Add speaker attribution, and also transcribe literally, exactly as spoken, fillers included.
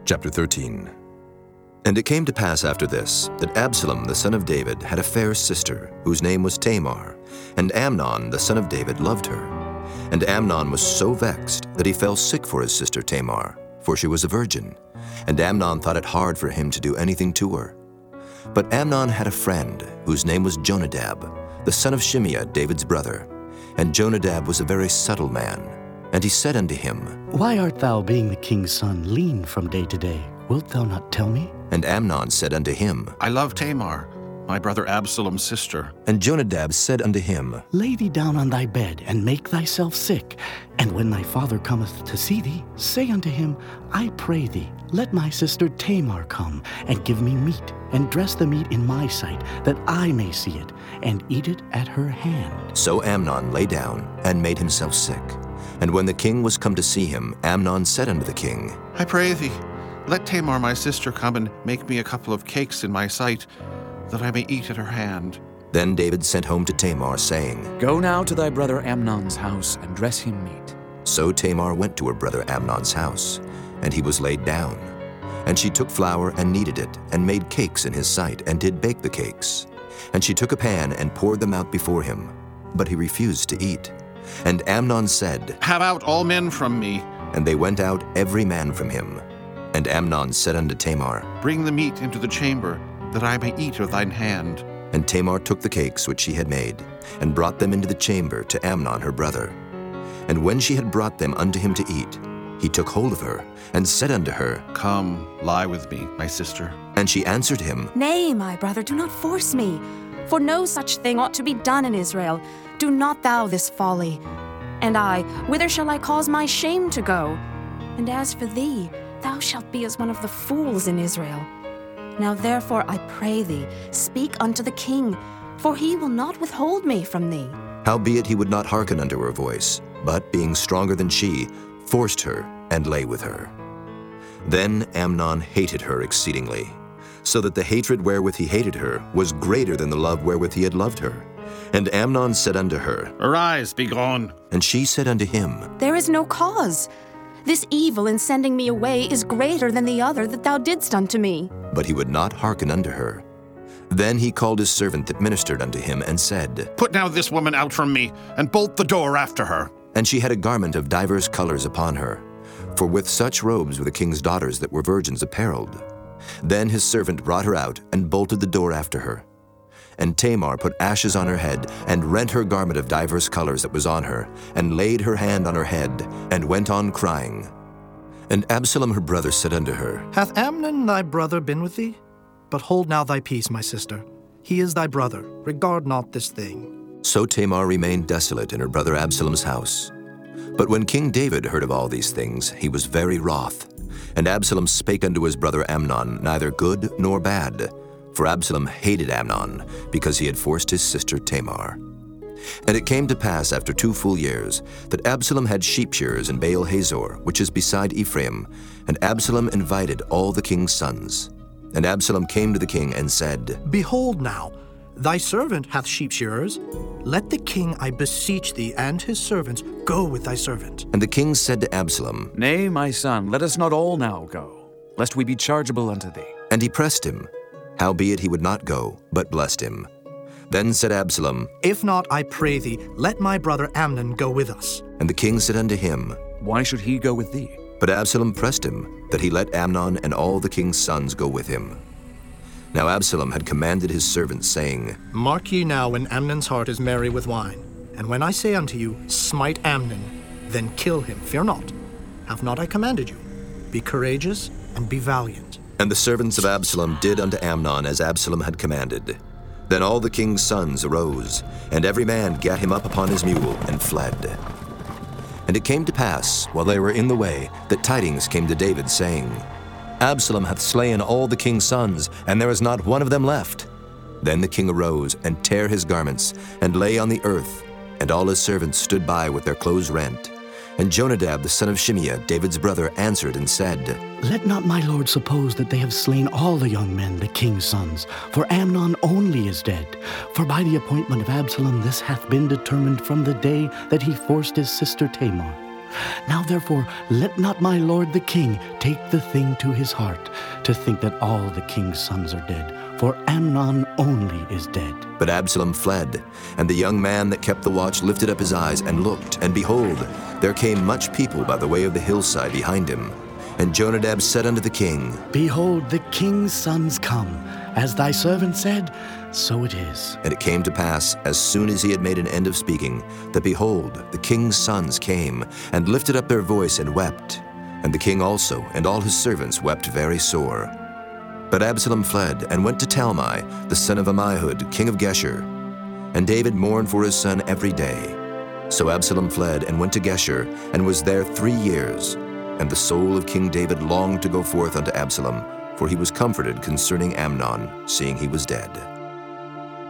Speaker 1: Chapter thirteen. And it came to pass after this, that Absalom the son of David had a fair sister, whose name was Tamar, and Amnon the son of David loved her. And Amnon was so vexed that he fell sick for his sister Tamar, for she was a virgin, and Amnon thought it hard for him to do anything to her. But Amnon had a friend, whose name was Jonadab, the son of Shimeah, David's brother. And Jonadab was a very subtle man. And he said unto him,
Speaker 2: Why art thou, being the king's son, lean from day to day? Wilt thou not tell me?
Speaker 1: And Amnon said unto him,
Speaker 3: I love Tamar, my brother Absalom's sister.
Speaker 1: And Jonadab said unto him,
Speaker 2: Lay thee down on thy bed, and make thyself sick. And when thy father cometh to see thee, say unto him, I pray thee, let my sister Tamar come, and give me meat, and dress the meat in my sight, that I may see it, and eat it at her hand.
Speaker 1: So Amnon lay down, and made himself sick. And when the king was come to see him, Amnon said unto the king,
Speaker 3: I pray thee, let Tamar my sister come and make me a couple of cakes in my sight, that I may eat at her hand.
Speaker 1: Then David sent home to Tamar, saying,
Speaker 4: Go now to thy brother Amnon's house, and dress him meat.
Speaker 1: So Tamar went to her brother Amnon's house, and he was laid down. And she took flour and kneaded it, and made cakes in his sight, and did bake the cakes. And she took a pan and poured them out before him, but he refused to eat. And Amnon said,
Speaker 3: Have out all men from me.
Speaker 1: And they went out every man from him. And Amnon said unto Tamar,
Speaker 3: Bring the meat into the chamber, that I may eat of thine hand.
Speaker 1: And Tamar took the cakes which she had made, and brought them into the chamber to Amnon her brother. And when she had brought them unto him to eat, he took hold of her, and said unto her,
Speaker 3: Come, lie with me, my sister.
Speaker 1: And she answered him,
Speaker 5: Nay, my brother, do not force me, for no such thing ought to be done in Israel. Do not thou this folly. And I, whither shall I cause my shame to go? And as for thee, thou shalt be as one of the fools in Israel. Now therefore I pray thee, speak unto the king, for he will not withhold me from thee.
Speaker 1: Howbeit he would not hearken unto her voice, but, being stronger than she, forced her, and lay with her. Then Amnon hated her exceedingly, so that the hatred wherewith he hated her was greater than the love wherewith he had loved her. And Amnon said unto her,
Speaker 3: Arise, be gone.
Speaker 1: And she said unto him,
Speaker 5: There is no cause. This evil in sending me away is greater than the other that thou didst unto me.
Speaker 1: But he would not hearken unto her. Then he called his servant that ministered unto him, and said,
Speaker 3: Put now this woman out from me, and bolt the door after her.
Speaker 1: And she had a garment of divers colors upon her, for with such robes were the king's daughters that were virgins apparelled. Then his servant brought her out, and bolted the door after her. And Tamar put ashes on her head, and rent her garment of divers colors that was on her, and laid her hand on her head, and went on crying. And Absalom her brother said unto her,
Speaker 6: Hath Amnon thy brother been with thee? But hold now thy peace, my sister. He is thy brother. Regard not this thing.
Speaker 1: So Tamar remained desolate in her brother Absalom's house. But when King David heard of all these things, he was very wroth. And Absalom spake unto his brother Amnon neither good nor bad. For Absalom hated Amnon, because he had forced his sister Tamar. And it came to pass after two full years, that Absalom had sheep shearers in Baal Hazor, which is beside Ephraim, and Absalom invited all the king's sons. And Absalom came to the king and said,
Speaker 6: Behold now, thy servant hath sheep shearers. Let the king, I beseech thee, and his servants go with thy servant.
Speaker 1: And the king said to Absalom,
Speaker 4: Nay, my son, let us not all now go, lest we be chargeable unto thee.
Speaker 1: And he pressed him. Howbeit he would not go, but blessed him. Then said Absalom,
Speaker 6: If not, I pray thee, let my brother Amnon go with us.
Speaker 1: And the king said unto him,
Speaker 4: Why should he go with thee?
Speaker 1: But Absalom pressed him, that he let Amnon and all the king's sons go with him. Now Absalom had commanded his servants, saying,
Speaker 6: Mark ye now when Amnon's heart is merry with wine. And when I say unto you, Smite Amnon, then kill him, fear not. Have not I commanded you? Be courageous and be valiant.
Speaker 1: And the servants of Absalom did unto Amnon as Absalom had commanded. Then all the king's sons arose, and every man gat him up upon his mule, and fled. And it came to pass, while they were in the way, that tidings came to David, saying, Absalom hath slain all the king's sons, and there is not one of them left. Then the king arose, and tare his garments, and lay on the earth, and all his servants stood by with their clothes rent. And Jonadab the son of Shimeah, David's brother, answered and said,
Speaker 2: Let not my lord suppose that they have slain all the young men, the king's sons, for Amnon only is dead. For by the appointment of Absalom this hath been determined from the day that he forced his sister Tamar. Now therefore, let not my lord the king take the thing to his heart, to think that all the king's sons are dead, for Amnon only is dead.
Speaker 1: But Absalom fled, and the young man that kept the watch lifted up his eyes and looked, and behold, there came much people by the way of the hillside behind him. And Jonadab said unto the king,
Speaker 2: Behold, the king's sons come. As thy servant said, so it is.
Speaker 1: And it came to pass, as soon as he had made an end of speaking, that behold, the king's sons came, and lifted up their voice and wept. And the king also, and all his servants, wept very sore. But Absalom fled, and went to Talmai, the son of Ammihud, king of Geshur. And David mourned for his son every day. So Absalom fled, and went to Geshur, and was there three years. And the soul of King David longed to go forth unto Absalom, for he was comforted concerning Amnon, seeing he was dead.